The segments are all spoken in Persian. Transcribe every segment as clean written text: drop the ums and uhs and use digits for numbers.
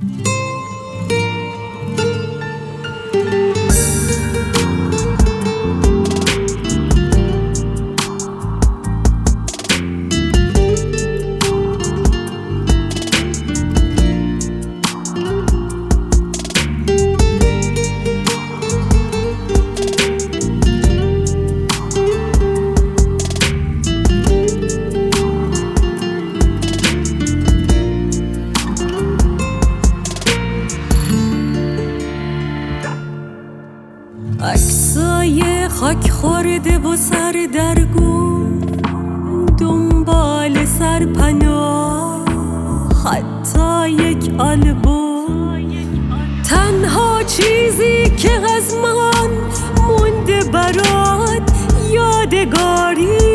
عکسای خاک خورده و سر درگون، دنبال سرپناه، حتی یک آلبوم. تنها چیزی که از من مونده برات یادگاری،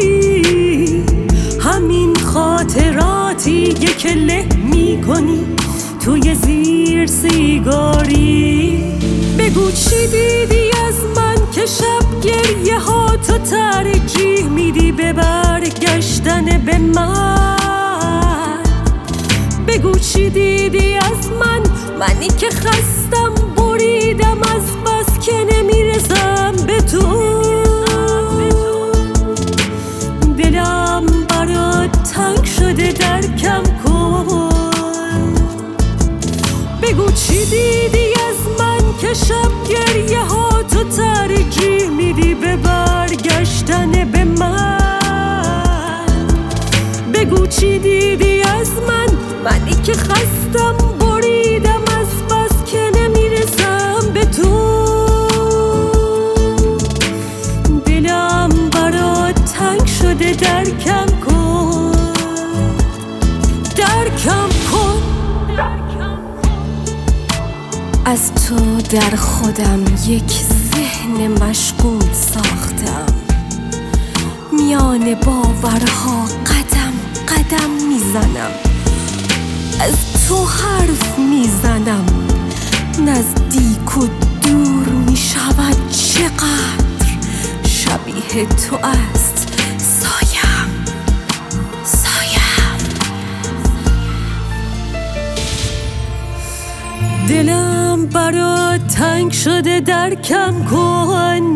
همین خاطراتیه که له میکنی توی زیر سیگاری. بگو چی دیدی از من که شب گریه ها تو ترجیح میدی به برگشتن به من. بگو چی دیدی از منی که خستم بریدم از بس که نمیرسم به تو. دلم برات تنگ شده درکم کن. بگو چی دیدی از من که شب گریه ها تو ترجیح میدی به برگشتن به من. بگو چی دیدی از منی که خستم بریدم از بس که نمیرسم به تو. دلم برات تنگ شده درکم کن، درکم کن. از تو در خودم یک ذهن مشغول ساختم، میان باورها قدم قدم میزنم. از تو حرف میزنم، نزدیک و دور میشود چقدر شبیه تو است سایم. دلم برات تنگ شده درکم کن.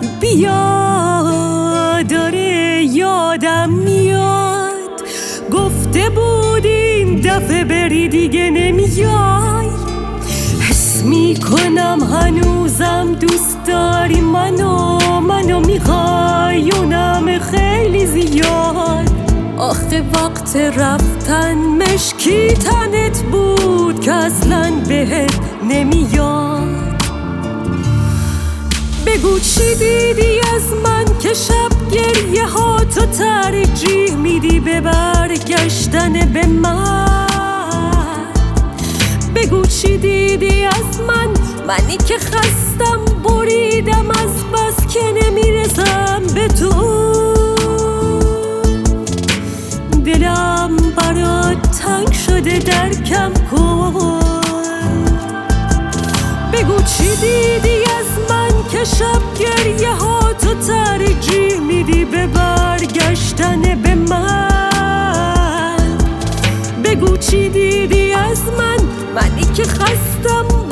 بیا داره یادم میاد، گفته بودی این دفعه بری دیگه نمیای. حس میکنم هنوزم دوست داری منو میخوای اونم خیلی زیاد. آخه وقت رفتن مشکی تنت بود که اصلاً بهت نمیاد. بگو چی دیدی از من که شب گریه ها تو ترجیح میدی به برگشتن به من. بگو چی دیدی از منی که خستم بریدم از بس که نمیرسم به تو. دلم برات تنگ شده درکم کن. بگو چی دیدی از من که شب گریه ها تو ترجیح میدی به برگشتن به من. بگو چی دیدی از منی که خستم